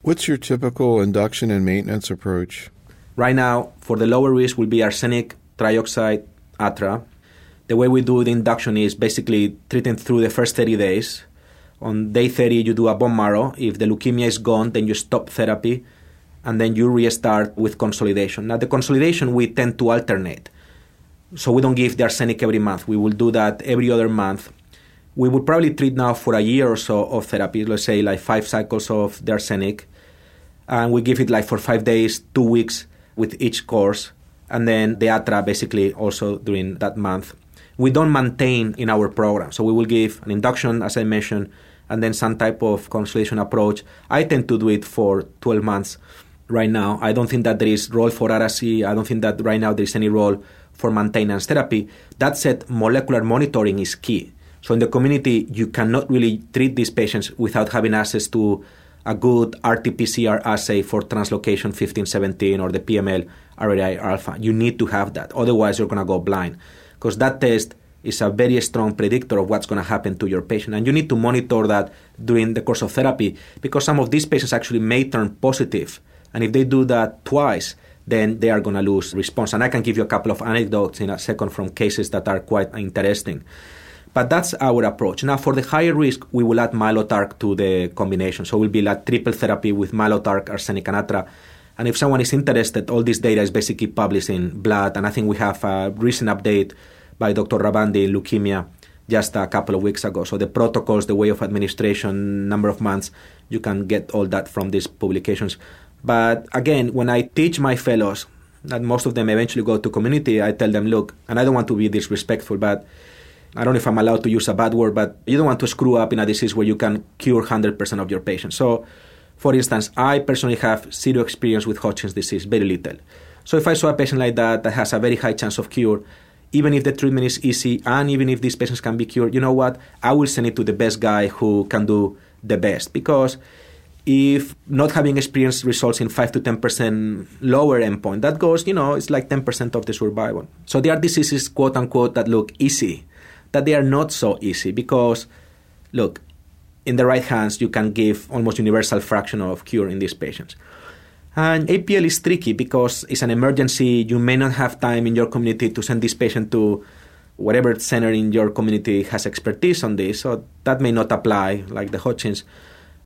What's your typical induction and maintenance approach? Right now, for the lower risk will be arsenic, trioxide, ATRA. The way we do the induction is basically treating through the first 30 days. On day 30, you do a bone marrow. If the leukemia is gone, then you stop therapy, and then you restart with consolidation. Now, the consolidation, we tend to alternate. So we don't give the arsenic every month. We will do that every other month. We would probably treat now for a year or so of therapy, let's say like 5 cycles of the arsenic. And we give it like for 5 days, 2 weeks with each course. And then the ATRA basically also during that month. We don't maintain in our program. So we will give an induction, as I mentioned, and then some type of consolidation approach. I tend to do it for 12 months right now. I don't think that there is role for RSE. I don't think that right now there is any role for maintenance therapy. That said, molecular monitoring is key. So in the community, you cannot really treat these patients without having access to a good RT-PCR assay for translocation 1517 or the PML RNA alpha. You need to have that. Otherwise, you're going to go blind, because that test is a very strong predictor of what's going to happen to your patient. And you need to monitor that during the course of therapy, because some of these patients actually may turn positive. And if they do that twice, then they are going to lose response. And I can give you a couple of anecdotes in a second from cases that are quite interesting. But that's our approach. Now, for the higher risk, we will add Mylotarg to the combination. So it will be like triple therapy with Mylotarg, arsenic, and ATRA. And if someone is interested, all this data is basically published in Blood. And I think we have a recent update by Dr. Ravandi in leukemia just a couple of weeks ago. So the protocols, the way of administration, number of months, you can get all that from these publications. But again, when I teach my fellows, and most of them eventually go to community, I tell them, look, and I don't want to be disrespectful, but I don't know if I'm allowed to use a bad word, but you don't want to screw up in a disease where you can cure 100% of your patients. So, for instance, I personally have zero experience with Hodgkin's disease, very little. So if I saw a patient like that has a very high chance of cure, even if the treatment is easy and even if these patients can be cured, you know what? I will send it to the best guy who can do the best. Because if not having experience results in 5 to 10% lower endpoint, that goes, it's like 10% of the survival. So there are diseases, quote unquote, that look easy, that they are not so easy because, look, in the right hands, you can give almost universal fraction of cure in these patients. And APL is tricky because it's an emergency. You may not have time in your community to send this patient to whatever center in your community has expertise on this, so that may not apply, like the Hodgkin's.